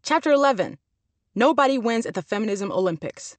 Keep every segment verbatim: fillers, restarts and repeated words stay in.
Chapter eleven. Nobody wins at the Feminism Olympics.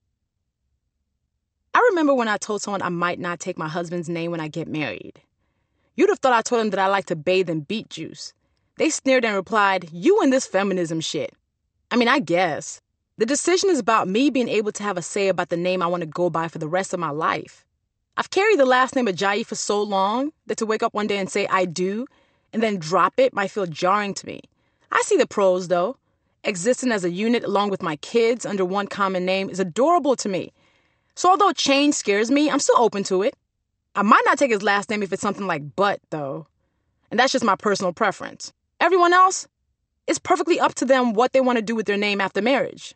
I remember when I told someone I might not take my husband's name when I get married. You'd have thought I told them that I like to bathe in beet juice. They sneered and replied, "You and this feminism shit." I mean, I guess. The decision is about me being able to have a say about the name I want to go by for the rest of my life. I've carried the last name Ajayi for so long that to wake up one day and say I do and then drop it might feel jarring to me. I see the pros, though. Existing as a unit along with my kids under one common name is adorable to me. So although change scares me, I'm still open to it. I might not take his last name if it's something like Butt, though. And that's just my personal preference. Everyone else, it's perfectly up to them what they want to do with their name after marriage.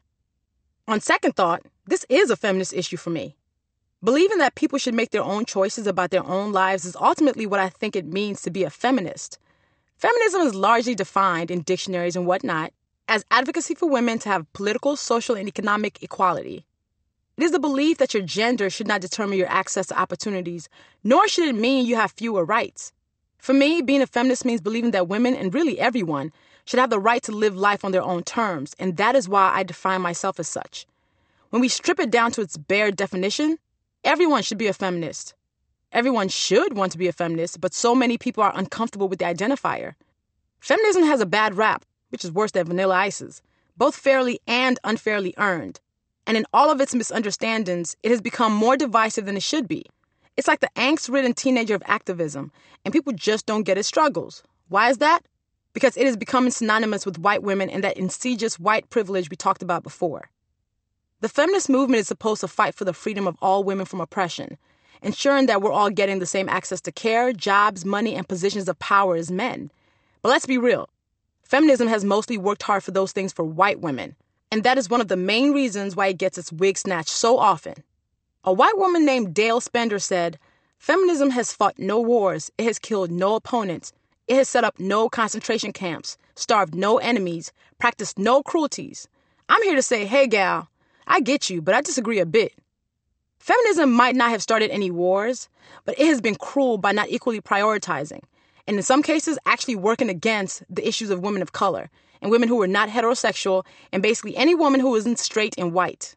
On second thought, this is a feminist issue for me. Believing that people should make their own choices about their own lives is ultimately what I think it means to be a feminist. Feminism is largely defined in dictionaries and whatnot as advocacy for women to have political, social, and economic equality. It is the belief that your gender should not determine your access to opportunities, nor should it mean you have fewer rights. For me, being a feminist means believing that women, and really everyone, should have the right to live life on their own terms, and that is why I define myself as such. When we strip it down to its bare definition, everyone should be a feminist. Everyone should want to be a feminist, but so many people are uncomfortable with the identifier. Feminism has a bad rap, which is worse than Vanilla Ice's, both fairly and unfairly earned. And in all of its misunderstandings, it has become more divisive than it should be. It's like the angst-ridden teenager of activism, and people just don't get its struggles. Why is that? Because it is becoming synonymous with white women and that insidious white privilege we talked about before. The feminist movement is supposed to fight for the freedom of all women from oppression, ensuring that we're all getting the same access to care, jobs, money, and positions of power as men. But let's be real. Feminism has mostly worked hard for those things for white women, and that is one of the main reasons why it gets its wig snatched so often. A white woman named Dale Spender said, "Feminism has fought no wars, it has killed no opponents, it has set up no concentration camps, starved no enemies, practiced no cruelties. I'm here to say, hey gal, I get you, but I disagree a bit. Feminism might not have started any wars, but it has been cruel by not equally prioritizing, and in some cases actually working against the issues of women of color, and women who are not heterosexual, and basically any woman who isn't straight and white.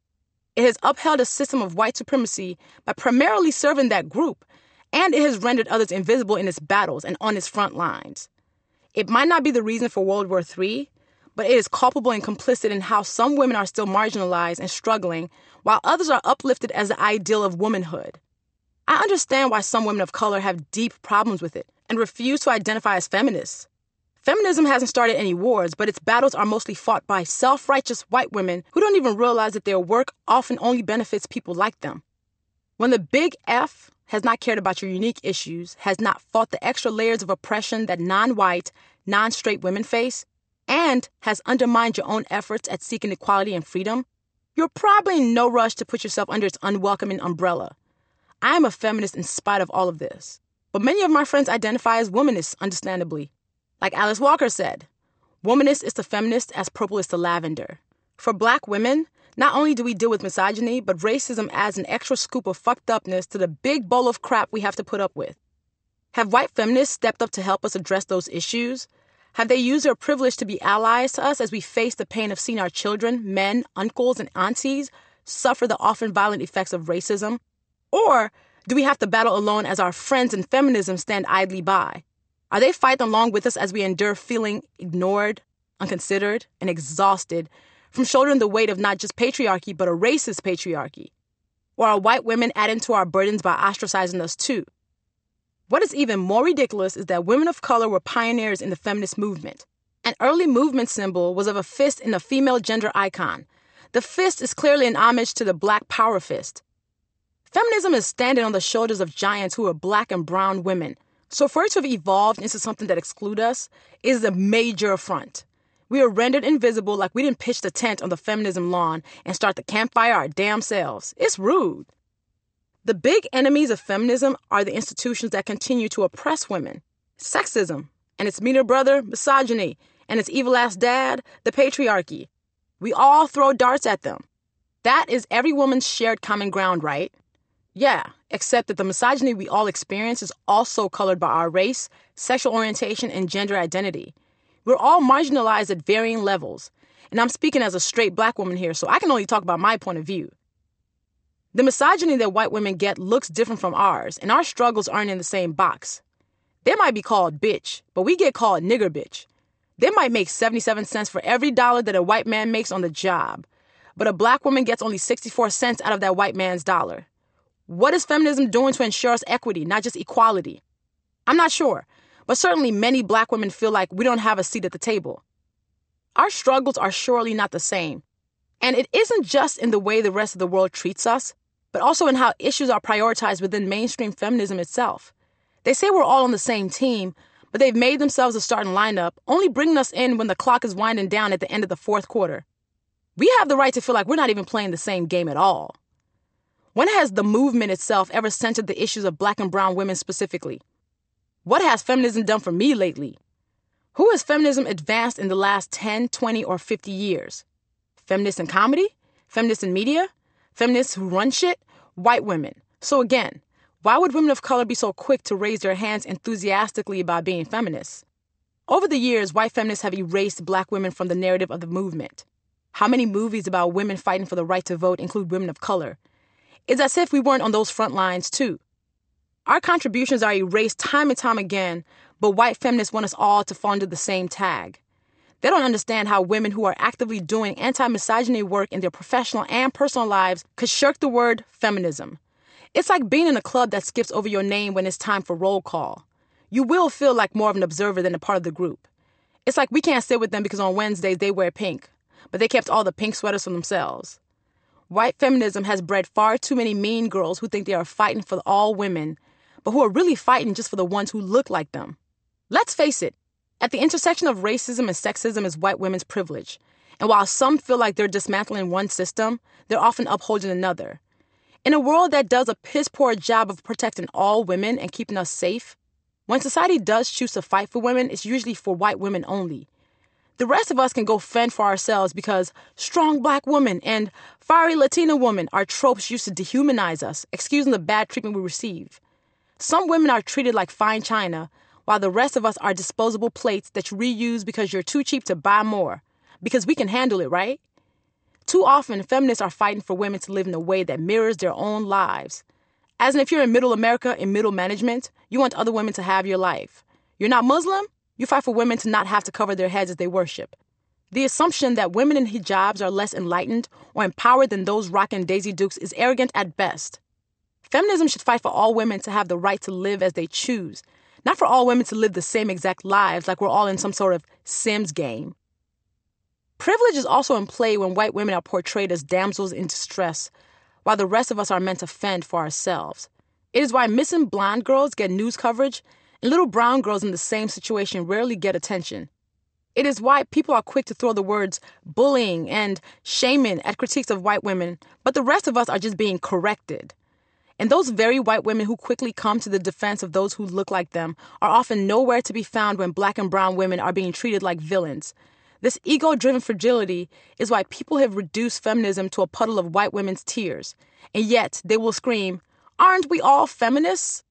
It has upheld a system of white supremacy by primarily serving that group, and it has rendered others invisible in its battles and on its front lines. It might not be the reason for World War Three, but it is culpable and complicit in how some women are still marginalized and struggling, while others are uplifted as the ideal of womanhood. I understand why some women of color have deep problems with it and refuse to identify as feminists. Feminism hasn't started any wars, but its battles are mostly fought by self-righteous white women who don't even realize that their work often only benefits people like them. When the big F has not cared about your unique issues, has not fought the extra layers of oppression that non-white, non-straight women face, and has undermined your own efforts at seeking equality and freedom, you're probably in no rush to put yourself under its unwelcoming umbrella. I am a feminist in spite of all of this, but many of my friends identify as womanists, understandably. Like Alice Walker said, womanist is to feminist as purple is to lavender. For black women, not only do we deal with misogyny, but racism adds an extra scoop of fucked upness to the big bowl of crap we have to put up with. Have white feminists stepped up to help us address those issues? Have they used their privilege to be allies to us as we face the pain of seeing our children, men, uncles, and aunties suffer the often violent effects of racism? Or do we have to battle alone as our friends in feminism stand idly by? Are they fighting along with us as we endure feeling ignored, unconsidered, and exhausted from shouldering the weight of not just patriarchy, but a racist patriarchy? Or are white women adding to our burdens by ostracizing us too? What is even more ridiculous is that women of color were pioneers in the feminist movement. An early movement symbol was of a fist in a female gender icon. The fist is clearly an homage to the Black Power fist. Feminism is standing on the shoulders of giants who are black and brown women. So for it to have evolved into something that excludes us is a major affront. We are rendered invisible like we didn't pitch the tent on the feminism lawn and start the campfire our damn selves. It's rude. The big enemies of feminism are the institutions that continue to oppress women. Sexism, and its meaner brother, misogyny, and its evil-ass dad, the patriarchy. We all throw darts at them. That is every woman's shared common ground, right? Yeah, except that the misogyny we all experience is also colored by our race, sexual orientation, and gender identity. We're all marginalized at varying levels. And I'm speaking as a straight black woman here, so I can only talk about my point of view. The misogyny that white women get looks different from ours, and our struggles aren't in the same box. They might be called bitch, but we get called nigger bitch. They might make seventy-seven cents for every dollar that a white man makes on the job, but a black woman gets only sixty-four cents out of that white man's dollar. What is feminism doing to ensure us equity, not just equality? I'm not sure, but certainly many black women feel like we don't have a seat at the table. Our struggles are surely not the same, and it isn't just in the way the rest of the world treats us, but also in how issues are prioritized within mainstream feminism itself. They say we're all on the same team, but they've made themselves a starting lineup, only bringing us in when the clock is winding down at the end of the fourth quarter. We have the right to feel like we're not even playing the same game at all. When has the movement itself ever centered the issues of black and brown women specifically? What has feminism done for me lately? Who has feminism advanced in the last ten, twenty, or fifty years? Feminists in comedy? Feminists in media? Feminists who run shit? White women. So again, why would women of color be so quick to raise their hands enthusiastically about being feminists? Over the years, white feminists have erased black women from the narrative of the movement. How many movies about women fighting for the right to vote include women of color? It's as if we weren't on those front lines, too. Our contributions are erased time and time again, but white feminists want us all to fall under the same tag. They don't understand how women who are actively doing anti-misogyny work in their professional and personal lives could shirk the word feminism. It's like being in a club that skips over your name when it's time for roll call. You will feel like more of an observer than a part of the group. It's like we can't sit with them because on Wednesdays they wear pink, but they kept all the pink sweaters for themselves. White feminism has bred far too many mean girls who think they are fighting for all women, but who are really fighting just for the ones who look like them. Let's face it, at the intersection of racism and sexism is white women's privilege. And while some feel like they're dismantling one system, they're often upholding another. In a world that does a piss-poor job of protecting all women and keeping us safe, when society does choose to fight for women, it's usually for white women only. The rest of us can go fend for ourselves because strong black woman and fiery Latina woman are tropes used to dehumanize us, excusing the bad treatment we receive. Some women are treated like fine china, while the rest of us are disposable plates that you reuse because you're too cheap to buy more, because we can handle it, right? Too often, feminists are fighting for women to live in a way that mirrors their own lives. As in, if you're in middle America, in middle management, you want other women to have your life. You're not Muslim? You fight for women to not have to cover their heads as they worship. The assumption that women in hijabs are less enlightened or empowered than those rocking Daisy Dukes is arrogant at best. Feminism should fight for all women to have the right to live as they choose, not for all women to live the same exact lives like we're all in some sort of Sims game. Privilege is also in play when white women are portrayed as damsels in distress, while the rest of us are meant to fend for ourselves. It is why missing blonde girls get news coverage and little brown girls in the same situation rarely get attention. It is why people are quick to throw the words bullying and shaming at critiques of white women, but the rest of us are just being corrected. And those very white women who quickly come to the defense of those who look like them are often nowhere to be found when black and brown women are being treated like villains. This ego-driven fragility is why people have reduced feminism to a puddle of white women's tears. And yet they will scream, "Aren't we all feminists?"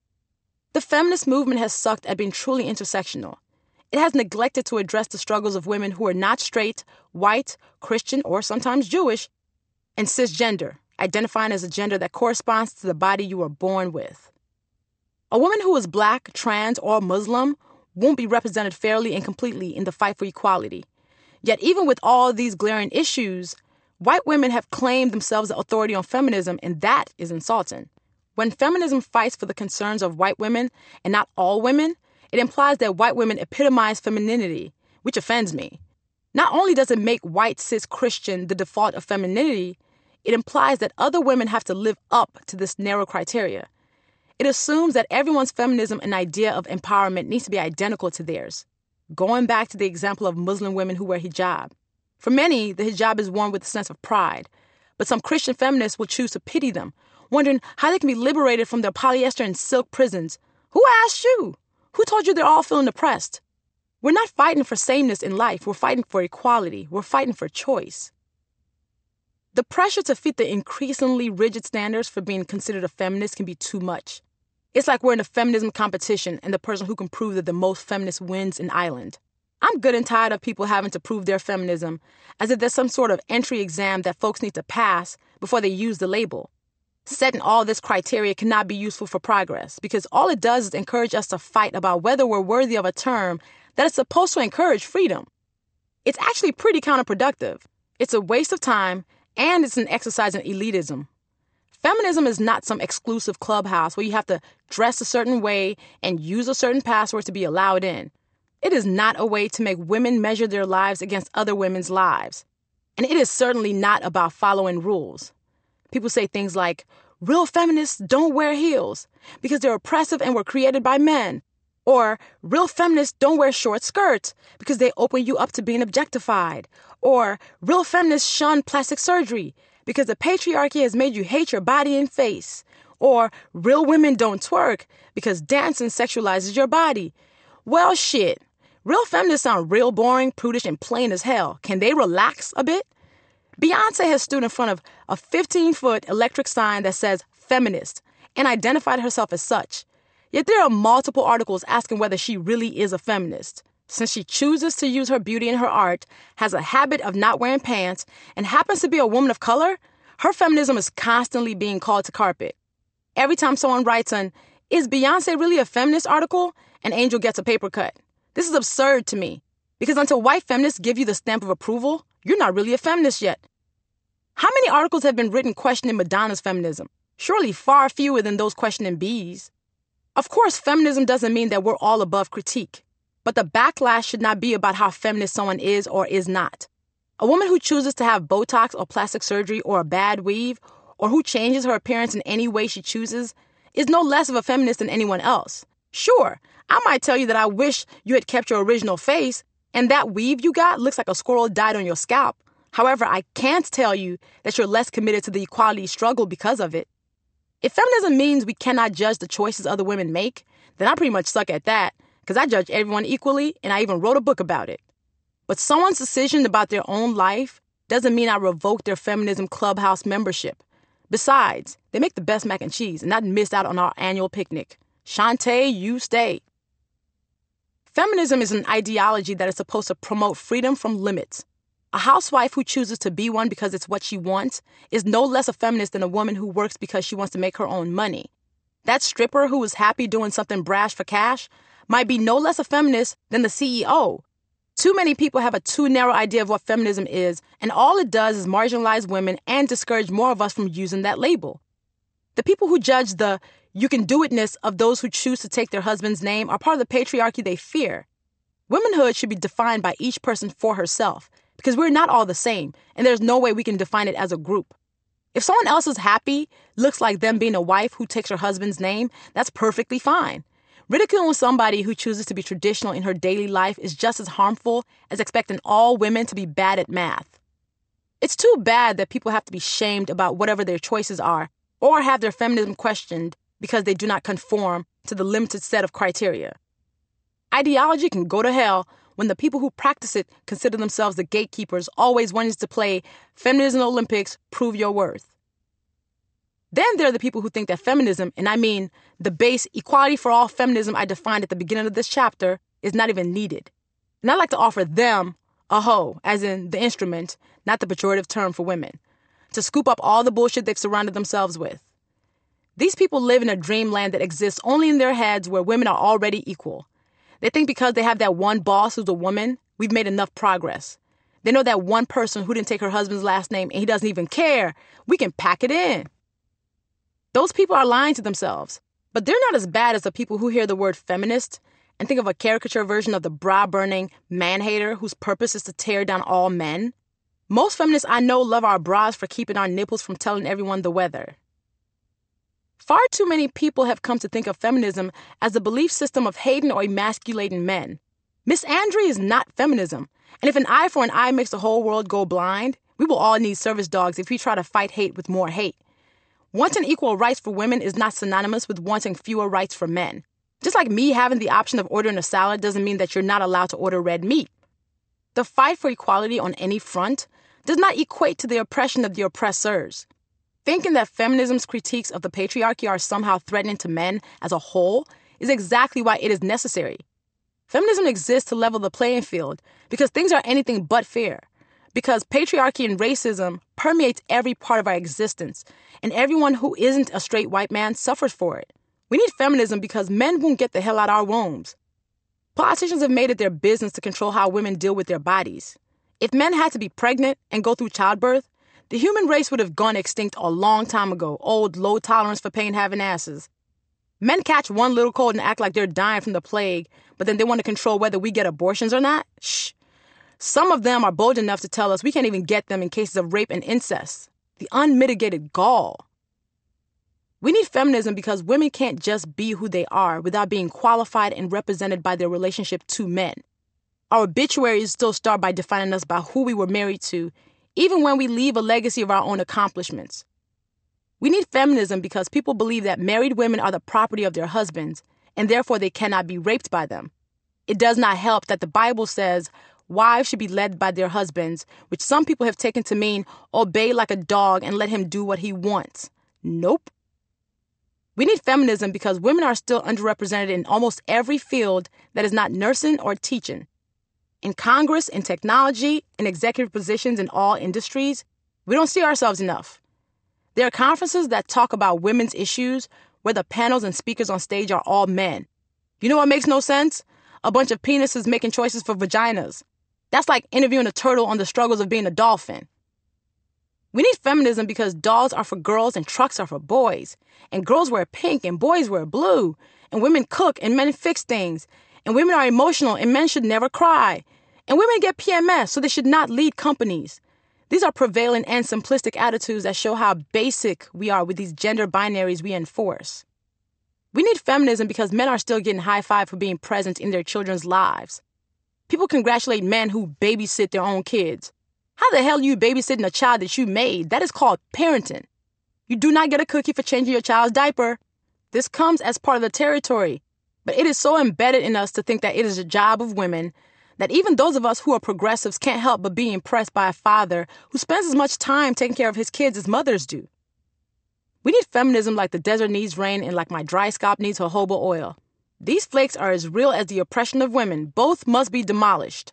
The feminist movement has sucked at being truly intersectional. It has neglected to address the struggles of women who are not straight, white, Christian, or sometimes Jewish, and cisgender, identifying as a gender that corresponds to the body you were born with. A woman who is black, trans, or Muslim won't be represented fairly and completely in the fight for equality. Yet even with all these glaring issues, white women have claimed themselves the authority on feminism, and that is insulting. When feminism fights for the concerns of white women and not all women, it implies that white women epitomize femininity, which offends me. Not only does it make white cis Christian the default of femininity, it implies that other women have to live up to this narrow criteria. It assumes that everyone's feminism and idea of empowerment needs to be identical to theirs. Going back to the example of Muslim women who wear hijab. For many, the hijab is worn with a sense of pride, but some Christian feminists will choose to pity them, wondering how they can be liberated from their polyester and silk prisons. Who asked you? Who told you they're all feeling oppressed? We're not fighting for sameness in life. We're fighting for equality. We're fighting for choice. The pressure to fit the increasingly rigid standards for being considered a feminist can be too much. It's like we're in a feminism competition and the person who can prove that the most feminist wins an island. I'm good and tired of people having to prove their feminism as if there's some sort of entry exam that folks need to pass before they use the label. Setting all this criteria cannot be useful for progress because all it does is encourage us to fight about whether we're worthy of a term that is supposed to encourage freedom. It's actually pretty counterproductive. It's a waste of time, and it's an exercise in elitism. Feminism is not some exclusive clubhouse where you have to dress a certain way and use a certain password to be allowed in. It is not a way to make women measure their lives against other women's lives. And it is certainly not about following rules. People say things like, real feminists don't wear heels because they're oppressive and were created by men. Or, real feminists don't wear short skirts because they open you up to being objectified. Or, real feminists shun plastic surgery because the patriarchy has made you hate your body and face. Or, real women don't twerk because dancing sexualizes your body. Well, shit. Real feminists sound real boring, prudish, and plain as hell. Can they relax a bit? Beyonce has stood in front of a fifteen-foot electric sign that says feminist and identified herself as such. Yet there are multiple articles asking whether she really is a feminist. Since she chooses to use her beauty in her art, has a habit of not wearing pants, and happens to be a woman of color, her feminism is constantly being called to carpet. Every time someone writes an, "Is Beyonce really a feminist?" article, an angel gets a paper cut. This is absurd to me, because until white feminists give you the stamp of approval, you're not really a feminist yet. How many articles have been written questioning Madonna's feminism? Surely far fewer than those questioning B's. Of course, feminism doesn't mean that we're all above critique, but the backlash should not be about how feminist someone is or is not. A woman who chooses to have Botox or plastic surgery or a bad weave, or who changes her appearance in any way she chooses, is no less of a feminist than anyone else. Sure, I might tell you that I wish you had kept your original face, and that weave you got looks like a squirrel died on your scalp. However, I can't tell you that you're less committed to the equality struggle because of it. If feminism means we cannot judge the choices other women make, then I pretty much suck at that, because I judge everyone equally, and I even wrote a book about it. But someone's decision about their own life doesn't mean I revoke their feminism clubhouse membership. Besides, they make the best mac and cheese, and I'd missed out on our annual picnic. Shantae, you stay. Feminism is an ideology that is supposed to promote freedom from limits. A housewife who chooses to be one because it's what she wants is no less a feminist than a woman who works because she wants to make her own money. That stripper who is happy doing something brash for cash might be no less a feminist than the C E O. Too many people have a too narrow idea of what feminism is, and all it does is marginalize women and discourage more of us from using that label. The people who judge the you-can-do-itness of those who choose to take their husband's name are part of the patriarchy they fear. Womanhood should be defined by each person for herself, because we're not all the same, and there's no way we can define it as a group. If someone else is happy, looks like them being a wife who takes her husband's name, that's perfectly fine. Ridiculing somebody who chooses to be traditional in her daily life is just as harmful as expecting all women to be bad at math. It's too bad that people have to be shamed about whatever their choices are, or have their feminism questioned because they do not conform to the limited set of criteria. Ideology can go to hell when the people who practice it consider themselves the gatekeepers, always wanting to play Feminism Olympics, prove your worth. Then there are the people who think that feminism, and I mean the base equality for all feminism I defined at the beginning of this chapter, is not even needed. And I'd like to offer them a hoe, as in the instrument, not the pejorative term for women, to scoop up all the bullshit they've surrounded themselves with. These people live in a dreamland that exists only in their heads where women are already equal. They think because they have that one boss who's a woman, we've made enough progress. They know that one person who didn't take her husband's last name and he doesn't even care. We can pack it in. Those people are lying to themselves. But they're not as bad as the people who hear the word feminist and think of a caricature version of the bra-burning man-hater whose purpose is to tear down all men. Most feminists I know love our bras for keeping our nipples from telling everyone the weather. Far too many people have come to think of feminism as a belief system of hating or emasculating men. Misandry is not feminism, and if an eye for an eye makes the whole world go blind, we will all need service dogs if we try to fight hate with more hate. Wanting equal rights for women is not synonymous with wanting fewer rights for men. Just like me having the option of ordering a salad doesn't mean that you're not allowed to order red meat. The fight for equality on any front does not equate to the oppression of the oppressors. Thinking that feminism's critiques of the patriarchy are somehow threatening to men as a whole is exactly why it is necessary. Feminism exists to level the playing field because things are anything but fair. Because patriarchy and racism permeates every part of our existence, and everyone who isn't a straight white man suffers for it. We need feminism because men won't get the hell out our wombs. Politicians have made it their business to control how women deal with their bodies. If men had to be pregnant and go through childbirth, the human race would have gone extinct a long time ago, old low tolerance for pain having asses. Men catch one little cold and act like they're dying from the plague, but then they want to control whether we get abortions or not? Shh. Some of them are bold enough to tell us we can't even get them in cases of rape and incest. The unmitigated gall. We need feminism because women can't just be who they are without being qualified and represented by their relationship to men. Our obituaries still start by defining us by who we were married to, even when we leave a legacy of our own accomplishments. We need feminism because people believe that married women are the property of their husbands, and therefore they cannot be raped by them. It does not help that the Bible says wives should be led by their husbands, which some people have taken to mean obey like a dog and let him do what he wants. Nope. We need feminism because women are still underrepresented in almost every field that is not nursing or teaching. In Congress, in technology, in executive positions in all industries, we don't see ourselves enough. There are conferences that talk about women's issues where the panels and speakers on stage are all men. You know what makes no sense? A bunch of penises making choices for vaginas. That's like interviewing a turtle on the struggles of being a dolphin. We need feminism because dolls are for girls and trucks are for boys. And girls wear pink and boys wear blue. And women cook and men fix things. And women are emotional and men should never cry. And women get P M S, so they should not lead companies. These are prevalent and simplistic attitudes that show how basic we are with these gender binaries we enforce. We need feminism because men are still getting high-fived for being present in their children's lives. People congratulate men who babysit their own kids. How the hell are you babysitting a child that you made? That is called parenting. You do not get a cookie for changing your child's diaper. This comes as part of the territory. But it is so embedded in us to think that it is a job of women that even those of us who are progressives can't help but be impressed by a father who spends as much time taking care of his kids as mothers do. We need feminism like the desert needs rain and like my dry scalp needs jojoba oil. These flakes are as real as the oppression of women. Both must be demolished.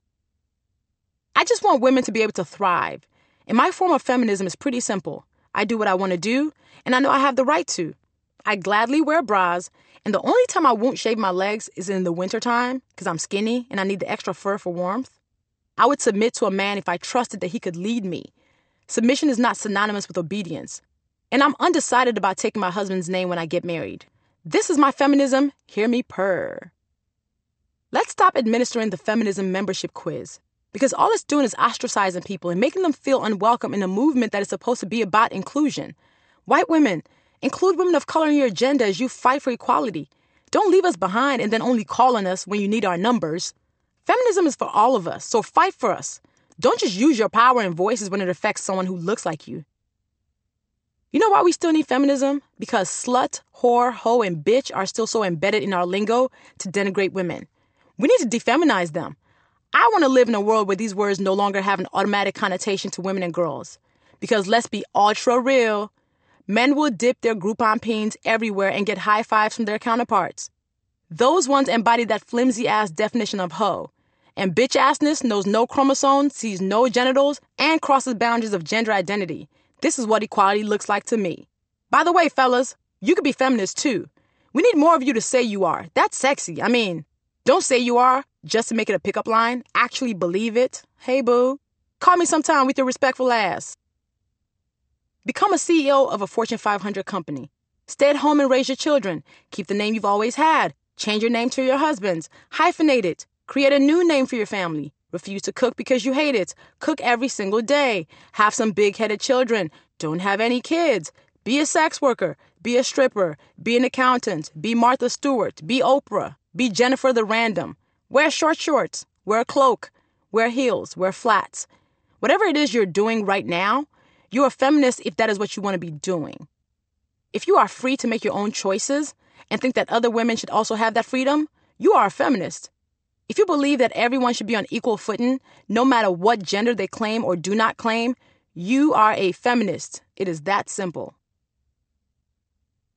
I just want women to be able to thrive. And my form of feminism is pretty simple. I do what I want to do, and I know I have the right to. I gladly wear bras, and the only time I won't shave my legs is in the wintertime because I'm skinny and I need the extra fur for warmth. I would submit to a man if I trusted that he could lead me. Submission is not synonymous with obedience. And I'm undecided about taking my husband's name when I get married. This is my feminism. Hear me purr. Let's stop administering the feminism membership quiz because all it's doing is ostracizing people and making them feel unwelcome in a movement that is supposed to be about inclusion. White women, include women of color in your agenda as you fight for equality. Don't leave us behind and then only call on us when you need our numbers. Feminism is for all of us, so fight for us. Don't just use your power and voices when it affects someone who looks like you. You know why we still need feminism? Because slut, whore, hoe, and bitch are still so embedded in our lingo to denigrate women. We need to defeminize them. I want to live in a world where these words no longer have an automatic connotation to women and girls. Because let's be ultra real. Men will dip their Groupon pins everywhere and get high fives from their counterparts. Those ones embody that flimsy-ass definition of hoe. And bitch-assness knows no chromosomes, sees no genitals, and crosses boundaries of gender identity. This is what equality looks like to me. By the way, fellas, you could be feminists too. We need more of you to say you are. That's sexy. I mean, don't say you are just to make it a pickup line. Actually believe it. Hey, boo. Call me sometime with your respectful ass. Become a C E O of a Fortune five hundred company. Stay at home and raise your children. Keep the name you've always had. Change your name to your husband's. Hyphenate it. Create a new name for your family. Refuse to cook because you hate it. Cook every single day. Have some big-headed children. Don't have any kids. Be a sex worker. Be a stripper. Be an accountant. Be Martha Stewart. Be Oprah. Be Jennifer the Random. Wear short shorts. Wear a cloak. Wear heels. Wear flats. Whatever it is you're doing right now, you're a feminist if that is what you want to be doing. If you are free to make your own choices and think that other women should also have that freedom, you are a feminist. If you believe that everyone should be on equal footing, no matter what gender they claim or do not claim, you are a feminist. It is that simple.